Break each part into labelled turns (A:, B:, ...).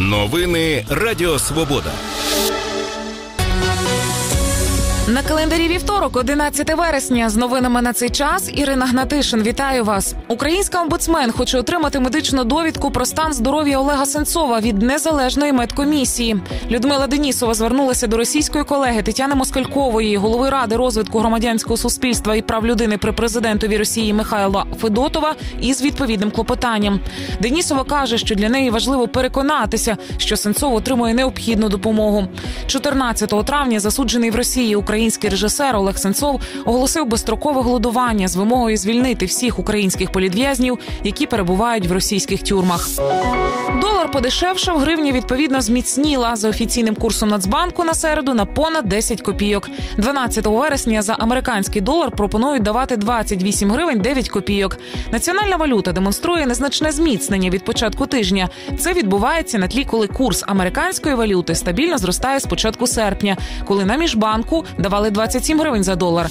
A: Новини Радіо Свобода.
B: На календарі вівторок, 11 вересня. З новинами на цей час Ірина Гнатишин. Вітаю вас. Українська омбудсмен хоче отримати медичну довідку про стан здоров'я Олега Сенцова від незалежної медкомісії. Людмила Денісова звернулася до російської колеги Тетяни Москалькової, голови Ради розвитку громадянського суспільства і прав людини при президентові Росії Михайла Федотова із відповідним клопотанням. Денісова каже, що для неї важливо переконатися, що Сенцов отримує необхідну допомогу. 14 травня засуджений в Росії український режисер Олег Сенцов оголосив безстрокове голодування з вимогою звільнити всіх українських політв'язнів, які перебувають в російських тюрмах. Долар подешевшав, гривня відповідно зміцніла. За офіційним курсом Нацбанку на середу на понад 10 копійок. 12 вересня за американський долар пропонують давати 28 гривень 9 копійок. Національна валюта демонструє незначне зміцнення від початку тижня. Це відбувається на тлі, коли курс американської валюти стабільно зростає з початку серпня, коли на Міжбанку давали 27 гривень за долар.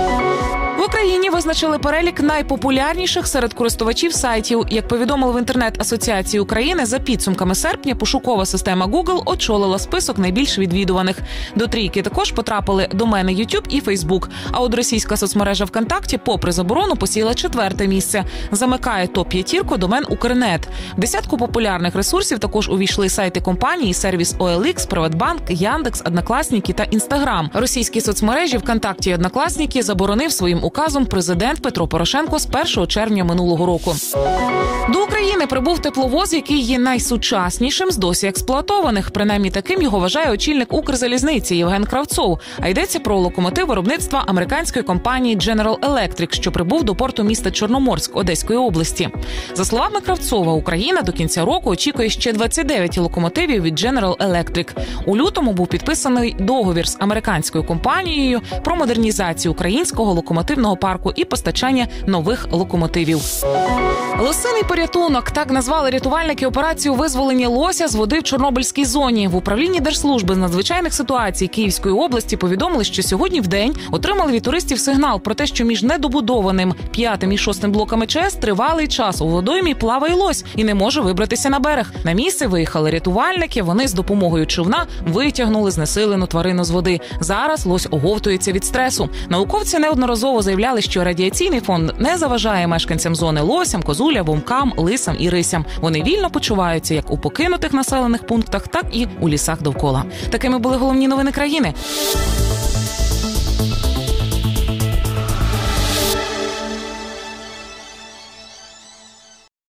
B: В Україні визначили перелік найпопулярніших серед користувачів сайтів. Як повідомили в інтернет-асоціації України, за підсумками серпня пошукова система Google очолила список найбільш відвідуваних. До трійки також потрапили домени YouTube і Facebook. А от російська соцмережа ВКонтакті, попри заборону, посіла 4-те місце. Замикає топ-5 домен Укрнет. В десятку популярних ресурсів також увійшли сайти компанії, сервіс OLX, Приватбанк, Яндекс, Однокласники та Інстаграм. Російські соцмережі ВКонтакті і Однокласники заборонив своїм указом президент Петро Порошенко з 1 червня минулого року. До України прибув тепловоз, який є найсучаснішим з досі експлуатованих. Принаймні таким його вважає очільник Укрзалізниці Євген Кравцов. А йдеться про локомотив виробництва американської компанії General Electric, що прибув до порту міста Чорноморськ Одеської області. За словами Кравцова, Україна до кінця року очікує ще 29 локомотивів від General Electric. У лютому був підписаний договір з американською компанією про модернізацію українського локомотивного парку і постачання нових локомотивів. Лосиний порятунок – так назвали рятувальники операцію визволення лося з води в Чорнобильській зоні. В управлінні Держслужби з надзвичайних ситуацій Київської області повідомили, що сьогодні вдень отримали від туристів сигнал про те, що між недобудованим 5-м і 6-м блоками ЧАЕС тривалий час у водоймі плаває лось і не може вибратися на берег. На місце виїхали рятувальники, вони з допомогою човна витягнули знесилену тварину з води. Зараз лось оговтується від стресу. Науковці неодноразово заявляли, що радіаційний фон не заважає мешканцям зони лосям, козулям, вовкам, лисам і рисям. Вони вільно почуваються як у покинутих населених пунктах, так і у лісах довкола. Такими були головні новини країни.